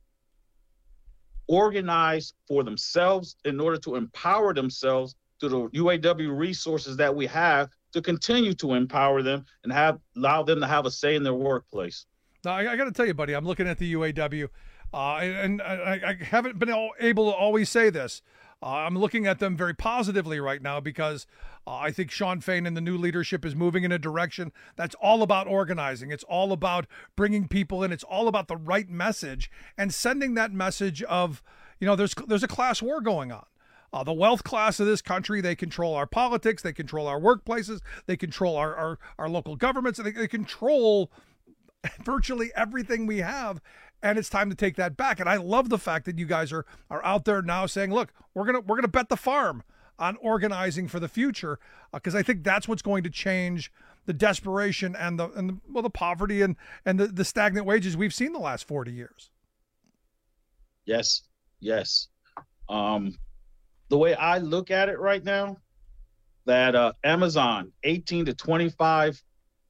organized for themselves in order to empower themselves to the U A W resources that we have to continue to empower them and have allow them to have a say in their workplace. Now, I, I got to tell you, buddy, I'm looking at the U A W, uh, and, and I, I haven't been able to always say this. Uh, I'm looking at them very positively right now because uh, I think Shawn Fain and the new leadership is moving in a direction that's all about organizing. It's all about bringing people in. It's all about the right message and sending that message of, you know, there's there's a class war going on. Uh, the wealth class of this country, they control our politics, they control our workplaces, they control our, our, our local governments, they, they control virtually everything we have. And it's time to take that back. And I love the fact that you guys are are out there now saying, look, we're gonna we're gonna bet the farm on organizing for the future, because uh, I think that's what's going to change the desperation and the and the, well the poverty and and the, the stagnant wages we've seen the last forty years. Yes, yes. Um, the way I look at it right now, that uh, Amazon eighteen to twenty-five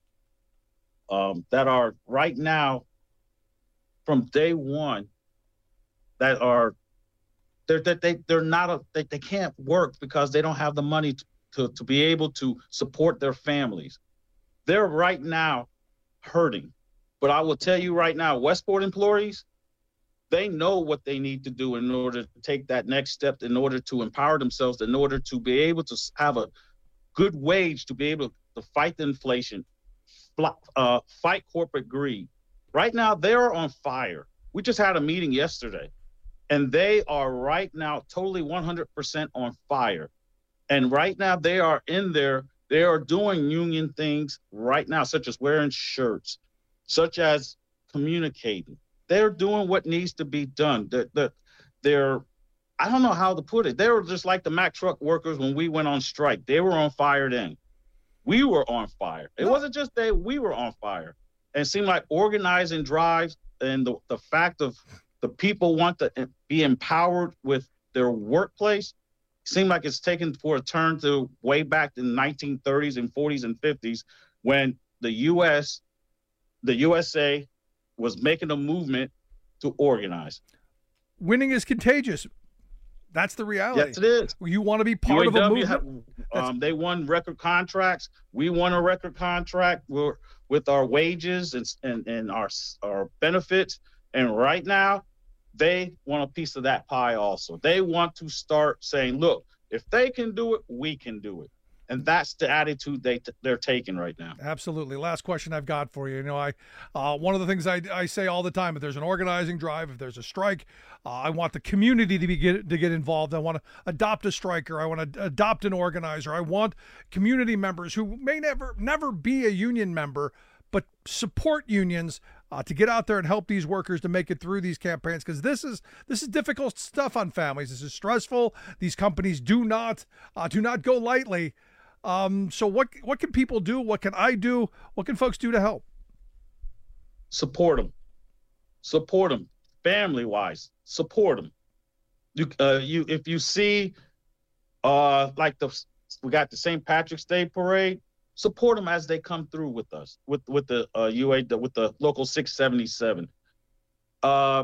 um, that are right now from day one that are they're that they they're not a they, they can't work because they don't have the money to, to to be able to support their families. They're right now hurting. But I will tell you right now, Westport employees, they know what they need to do in order to take that next step, in order to empower themselves, in order to be able to have a good wage, to be able to fight the inflation, uh, fight corporate greed. Right now, they're on fire. We just had a meeting yesterday, and they are right now totally one hundred percent on fire. And right now, they are in there. They are doing union things right now, such as wearing shirts, such as communicating. They're doing what needs to be done. They're, they're, they're, I don't know how to put it. They were just like the Mack truck workers when we went on strike. They were on fire then. We were on fire. It wasn't just they, we were on fire. And it seemed like organizing drives and the, the fact of the people want to be empowered with their workplace seemed like it's taken for a turn to way back in the nineteen thirties and forties and fifties when the U S, the U S A was making a movement to organize. Winning is contagious. That's the reality. Yes, it is. You want to be part U A W of a movement. Have, um, they won record contracts. We won a record contract with, with our wages and, and, and our, our benefits. And right now, they want a piece of that pie also. They want to start saying, look, if they can do it, we can do it. And that's the attitude they t- they're taking right now. Absolutely. Last question I've got for you. You know, I uh, one of the things I, I say all the time: if there's an organizing drive, if there's a strike, uh, I want the community to be get, to get involved. I want to adopt a striker. I want to adopt an organizer. I want community members who may never never be a union member, but support unions uh, to get out there and help these workers to make it through these campaigns, because this is this is difficult stuff on families. This is stressful. These companies do not uh, do not go lightly. Um, so what what can people do? What can I do? What can folks do to help? Support them. Support them. Family-wise, support them. You, uh, you, if you see, uh, like the we got the Saint Patrick's Day parade, support them as they come through with us, with with the uh, U A, with the local six seventy-seven. Uh,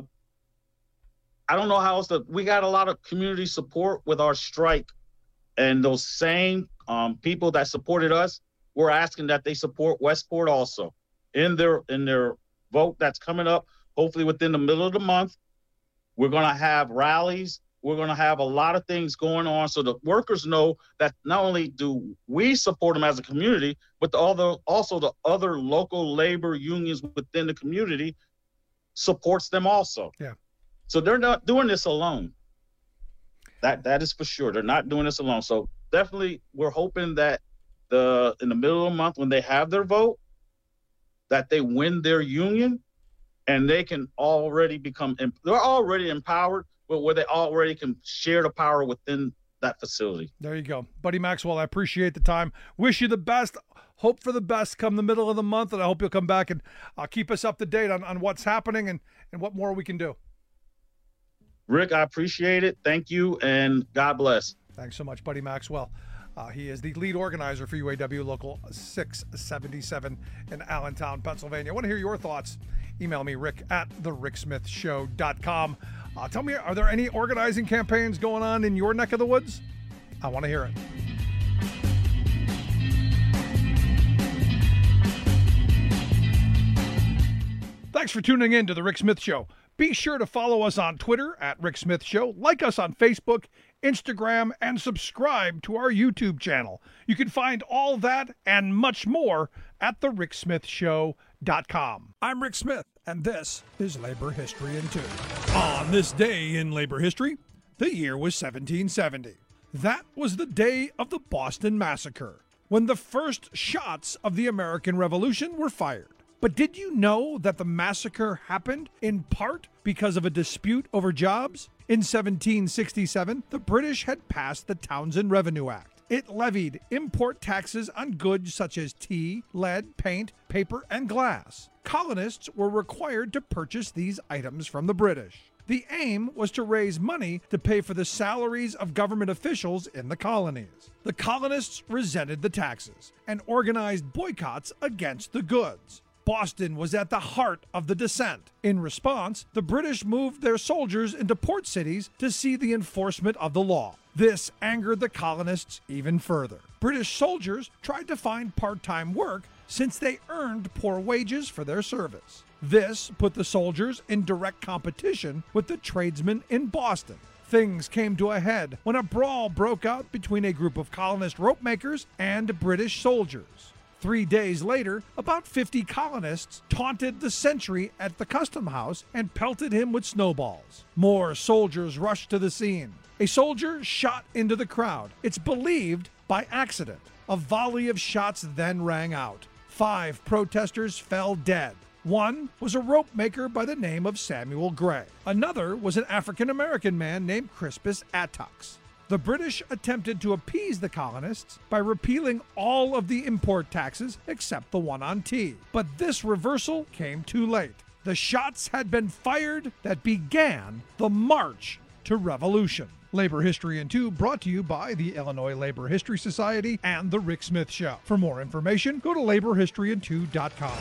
I don't know how else to. We got a lot of community support with our strike, and those same um, people that supported us, we're asking that they support Westport also in their in their vote that's coming up. Hopefully within the middle of the month, we're going to have rallies. We're going to have a lot of things going on so the workers know that not only do we support them as a community, but the other, also the other local labor unions within the community supports them also. Yeah. So they're not doing this alone. That that is for sure. They're not doing this alone. So definitely we're hoping that the in the middle of the month when they have their vote, that they win their union and they can already become, they're already empowered, but where they already can share the power within that facility. There you go. Buddy Maxwell, I appreciate the time. Wish you the best. Hope for the best come the middle of the month, and I hope you'll come back and uh, keep us up to date on, on what's happening and, and what more we can do. Rick, I appreciate it. Thank you, and God bless. Thanks so much, Buddy Maxwell. Uh, he is the lead organizer for U A W Local six seventy-seven in Allentown, Pennsylvania. I want to hear your thoughts. Email me, rick at the rick smith show dot com. Uh, tell me, are there any organizing campaigns going on in your neck of the woods? I want to hear it. Thanks for tuning in to The Rick Smith Show. Be sure to follow us on Twitter at Rick Smith Show, like us on Facebook, Instagram, and subscribe to our YouTube channel. You can find all that and much more at the rick smith show dot com. I'm Rick Smith, and this is Labor History in Two. On this day in labor history, the year was seventeen seventy. That was the day of the Boston Massacre, when the first shots of the American Revolution were fired. But did you know that the massacre happened in part because of a dispute over jobs? In seventeen sixty-seven, the British had passed the Townshend Revenue Act. It levied import taxes on goods such as tea, lead, paint, paper, and glass. Colonists were required to purchase these items from the British. The aim was to raise money to pay for the salaries of government officials in the colonies. The colonists resented the taxes and organized boycotts against the goods. Boston was at the heart of the dissent. In response, the British moved their soldiers into port cities to see the enforcement of the law. This angered the colonists even further. British soldiers tried to find part-time work since they earned poor wages for their service. This put the soldiers in direct competition with the tradesmen in Boston. Things came to a head when a brawl broke out between a group of colonist rope makers and British soldiers. Three days later, about fifty colonists taunted the sentry at the custom house and pelted him with snowballs. More soldiers rushed to the scene. A soldier shot into the crowd. It's believed by accident. A volley of shots then rang out. Five protesters fell dead. One was a rope maker by the name of Samuel Gray. Another was an African-American man named Crispus Attucks. The British attempted to appease the colonists by repealing all of the import taxes except the one on tea. But this reversal came too late. The shots had been fired that began the march to revolution. Labor History in Two brought to you by the Illinois Labor History Society and The Rick Smith Show. For more information, go to labor history in two dot com.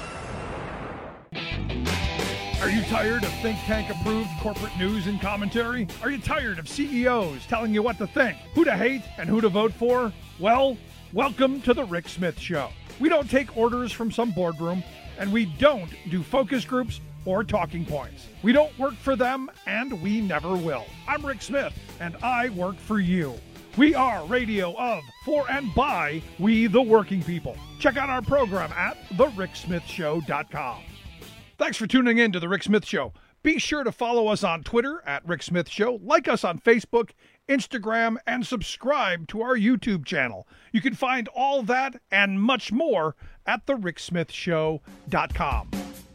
Are you tired of think tank approved corporate news and commentary? Are you tired of C E Os telling you what to think, who to hate, and who to vote for? Well, welcome to The Rick Smith Show. We don't take orders from some boardroom, and we don't do focus groups or talking points. We don't work for them, and we never will. I'm Rick Smith, and I work for you. We are radio of, for, and by we the working people. Check out our program at the rick smith show dot com. Thanks for tuning in to The Rick Smith Show. Be sure to follow us on Twitter at Rick Smith Show, like us on Facebook, Instagram, and subscribe to our YouTube channel. You can find all that and much more at the rick smith show dot com.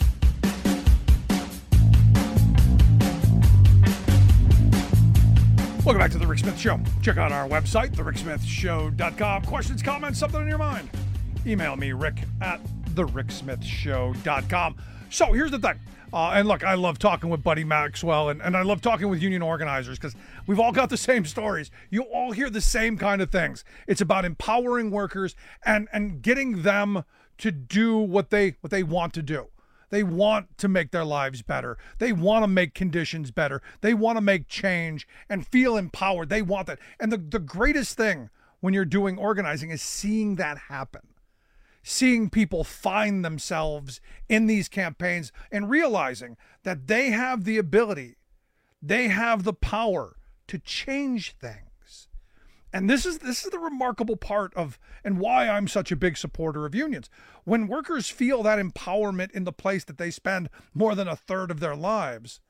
Welcome back to The Rick Smith Show. Check out our website, the rick smith show dot com. Questions, comments, something on your mind? Email me, Rick, at the rick smith show dot com. So here's the thing. Uh, and look, I love talking with Buddy Maxwell, and, and I love talking with union organizers because we've all got the same stories. You all hear the same kind of things. It's about empowering workers and, and getting them to do what they what they want to do. They want to make their lives better. They want to make conditions better. They want to make change and feel empowered. They want that. And the, the greatest thing when you're doing organizing is seeing that happen. Seeing people find themselves in these campaigns and realizing that they have the ability, they have the power to change things. And this is this is the remarkable part of and why I'm such a big supporter of unions. When workers feel that empowerment in the place that they spend more than a third of their lives,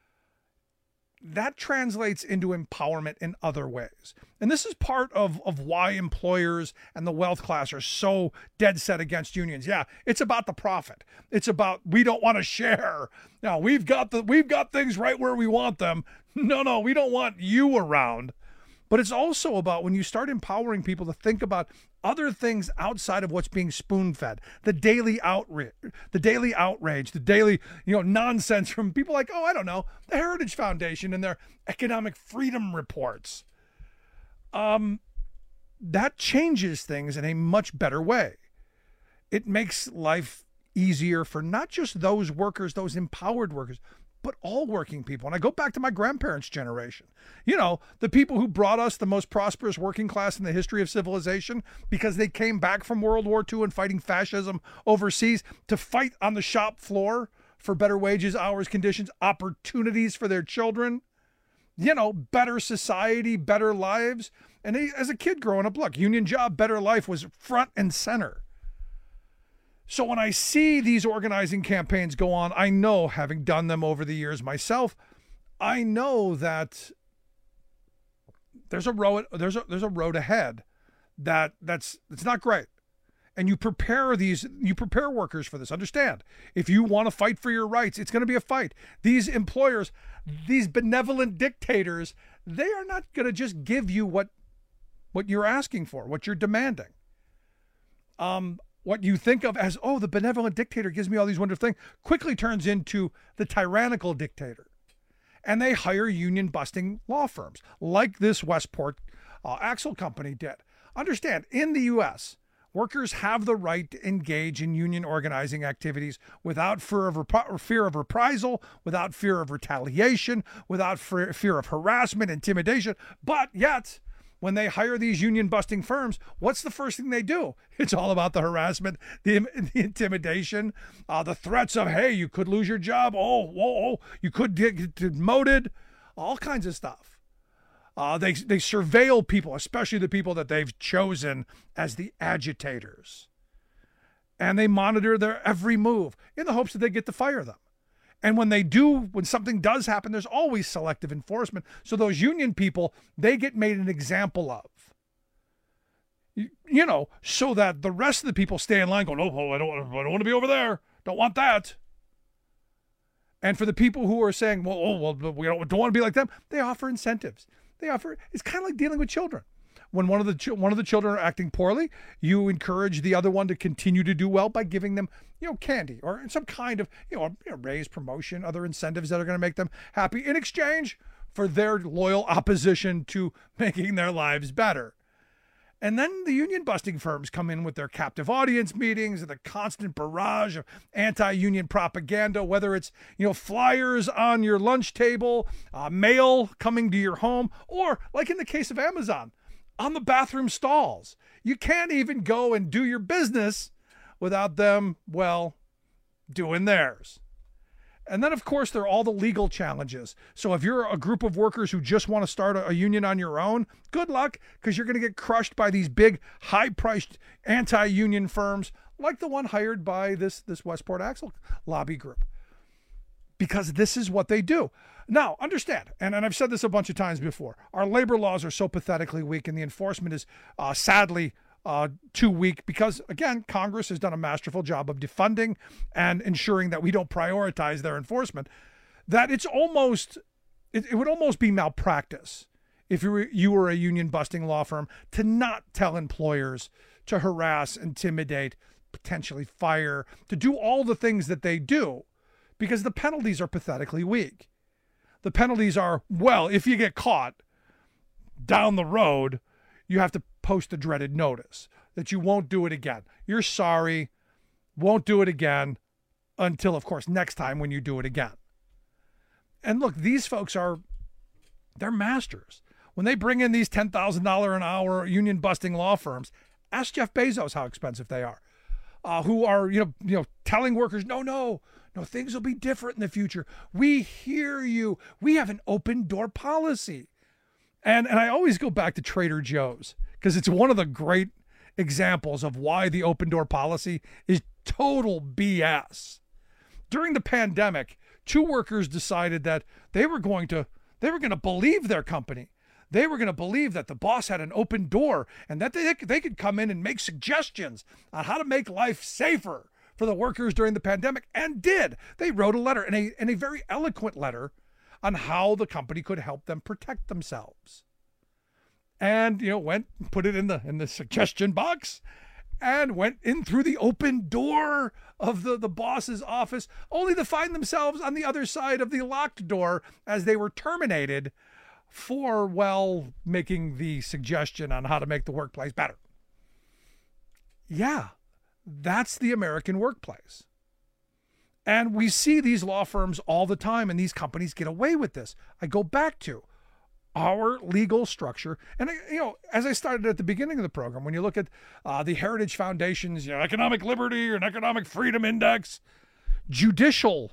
that translates into empowerment in other ways. And this is part of, of why employers and the wealth class are so dead set against unions. Yeah, it's about the profit. It's about we don't want to share. Now, we've got the we've got things right where we want them. No, no, we don't want you around. But it's also about when you start empowering people to think about other things outside of what's being spoon-fed, the daily outrage, the daily outrage, the daily, you know, nonsense from people like, oh, I don't know, the Heritage Foundation and their economic freedom reports. Um, that changes things in a much better way. It makes life easier for not just those workers, those empowered workers, but all working people. And I go back to my grandparents' generation. You know, the people who brought us the most prosperous working class in the history of civilization because they came back from World War Two and fighting fascism overseas to fight on the shop floor for better wages, hours, conditions, opportunities for their children, you know, better society, better lives. And they, as a kid growing up, look, union job, better life was front and center. So when I see these organizing campaigns go on, I know, having done them over the years myself, I know that there's a road there's a there's a road ahead that that's it's not great. And you prepare these you prepare workers for this. Understand, if you want to fight for your rights, it's going to be a fight. These employers, these benevolent dictators, they are not going to just give you what what you're asking for, what you're demanding. Um What you think of as, oh, the benevolent dictator gives me all these wonderful things, quickly turns into the tyrannical dictator. And they hire union-busting law firms, like this Westport uh, Axle Company did. Understand, in the U S, workers have the right to engage in union organizing activities without fear of, rep- fear of reprisal, without fear of retaliation, without fear, fear of harassment, intimidation, but yet when they hire these union-busting firms, what's the first thing they do? It's all about the harassment, the, the intimidation, uh, the threats of, hey, you could lose your job. Oh, whoa, oh, you could get demoted, all kinds of stuff. Uh, they, they surveil people, especially the people that they've chosen as the agitators. And they monitor their every move in the hopes that they get to fire them. And when they do, when something does happen, there's always selective enforcement. So those union people, they get made an example of. You, you know, so that the rest of the people stay in line going, oh, oh I don't, I don't want to be over there. Don't want that. And for the people who are saying, well, oh, well we don't, don't want to be like them, they offer incentives. They offer, it's kind of like dealing with children. When one of the one of the children are acting poorly, you encourage the other one to continue to do well by giving them, you know, candy or some kind of, you know, you know raise, promotion, other incentives that are going to make them happy in exchange for their loyal opposition to making their lives better. And then the union busting firms come in with their captive audience meetings and the constant barrage of anti-union propaganda, whether it's, you know, flyers on your lunch table, uh, mail coming to your home, or like in the case of Amazon, on the bathroom stalls. You can't even go and do your business without them, well, doing theirs. And then, of course, there are all the legal challenges. So if you're a group of workers who just want to start a, a union on your own, good luck, because you're going to get crushed by these big, high-priced anti-union firms like the one hired by this, this Westport Axle lobby group. Because this is what they do. Now, understand, and, and I've said this a bunch of times before, our labor laws are so pathetically weak, and the enforcement is uh, sadly uh, too weak because, again, Congress has done a masterful job of defunding and ensuring that we don't prioritize their enforcement, that it's almost, it, it would almost be malpractice if you were, you were a union-busting law firm to not tell employers to harass, intimidate, potentially fire, to do all the things that they do, because the penalties are pathetically weak. The penalties are, well, if you get caught down the road, you have to post a dreaded notice that you won't do it again. You're sorry, won't do it again until, of course, next time when you do it again. And look, these folks are, they're masters. When they bring in these ten thousand dollars an hour union busting law firms, ask Jeff Bezos how expensive they are, uh, who are, you know, you know, telling workers, no, no, no, things will be different in the future. We hear you. We have an open door policy. And, and I always go back to Trader Joe's because it's one of the great examples of why the open door policy is total B S. During the pandemic, two workers decided that they were going to, they were going to believe their company. They were going to believe that the boss had an open door and that they, they could come in and make suggestions on how to make life safer for the workers during the pandemic, and did. They wrote a letter, and a, and a very eloquent letter on how the company could help them protect themselves. And, you know, went, put it in the in the suggestion box, and went in through the open door of the, the boss's office, only to find themselves on the other side of the locked door as they were terminated for, well, making the suggestion on how to make the workplace better. Yeah. That's the American workplace. And we see these law firms all the time, and these companies get away with this. I go back to our legal structure. And, you know, as I started at the beginning of the program, when you look at uh, the Heritage Foundation's, you know, Economic Liberty and Economic Freedom Index, judicial,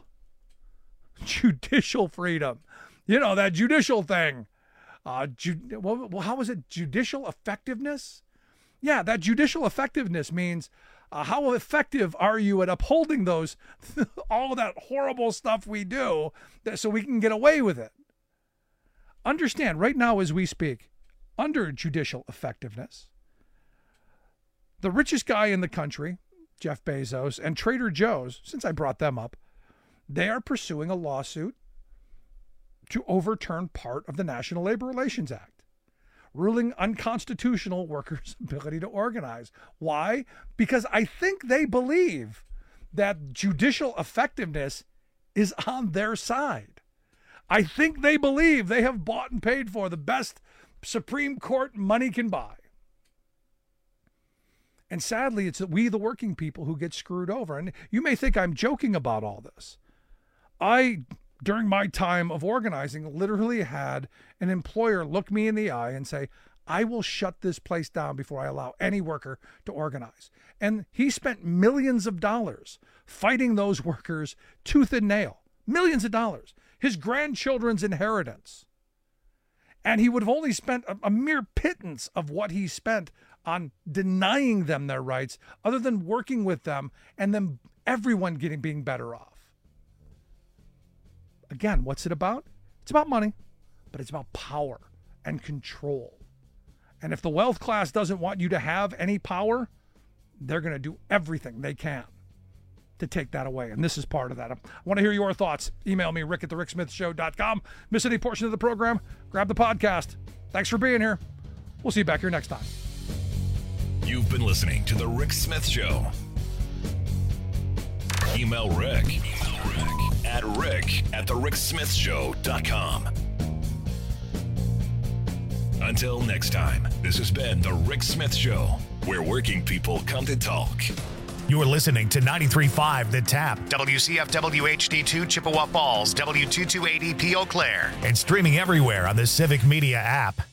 judicial freedom, you know, that judicial thing. Uh, ju- well, how was it? Judicial effectiveness? Yeah, that judicial effectiveness means Uh, how effective are you at upholding those, all that horrible stuff we do that, so we can get away with it? Understand, right now as we speak, under judicial effectiveness, the richest guy in the country, Jeff Bezos, and Trader Joe's, since I brought them up, they are pursuing a lawsuit to overturn part of the National Labor Relations Act, ruling unconstitutional workers' ability to organize. Why? Because I think they believe that judicial effectiveness is on their side. I think they believe they have bought and paid for the best Supreme Court money can buy. And sadly, it's we, the working people, who get screwed over. And you may think I'm joking about all this. I, during my time of organizing, literally had an employer look me in the eye and say, I will shut this place down before I allow any worker to organize. And he spent millions of dollars fighting those workers tooth and nail. Millions of dollars. His grandchildren's inheritance. And he would have only spent a, a mere pittance of what he spent on denying them their rights, other than working with them and then everyone getting being better off. Again, what's it about? It's about money, but it's about power and control. And if the wealth class doesn't want you to have any power, they're going to do everything they can to take that away. And this is part of that. I want to hear your thoughts. Email me, rick at the rick smith show dot com. Miss any portion of the program? Grab the podcast. Thanks for being here. We'll see you back here next time. You've been listening to The Rick Smith Show. Email Rick, Email Rick at rick at the rick smith show dot com. Until next time, this has been The Rick Smith Show, where working people come to talk. You're listening to ninety-three point five The Tap, W C F W H D two Chippewa Falls, W two two eight E P Eau Claire, and streaming everywhere on the Civic Media app.